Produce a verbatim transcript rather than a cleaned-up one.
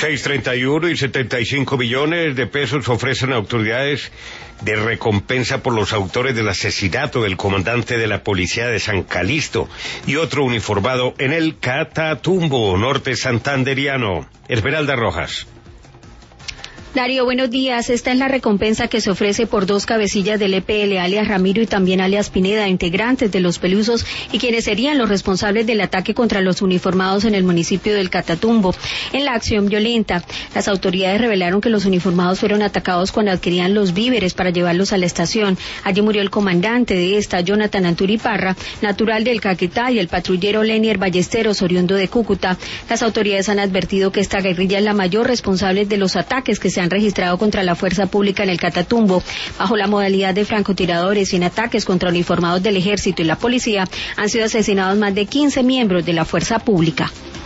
seiscientos treinta y uno y setenta y cinco millones de pesos ofrecen autoridades de recompensa por los autores del asesinato del comandante de la policía de San Calixto y otro uniformado en el Catatumbo, norte santanderiano. Esmeralda Rojas. Darío, buenos días. Esta es la recompensa que se ofrece por dos cabecillas del E P L, alias Ramiro y también alias Pineda, integrantes de los Pelusos y quienes serían los responsables del ataque contra los uniformados en el municipio del Catatumbo. En la acción violenta, las autoridades revelaron que los uniformados fueron atacados cuando adquirían los víveres para llevarlos a la estación. Allí murió el comandante de esta, Jonathan Anturiparra, natural del Caquetá, y el patrullero Lenier Ballesteros, oriundo de Cúcuta. Las autoridades han advertido que esta guerrilla es la mayor responsable de los ataques que se han registrado contra la fuerza pública en el Catatumbo. Bajo la modalidad de francotiradores y en ataques contra uniformados del ejército y la policía, han sido asesinados más de quince miembros de la fuerza pública.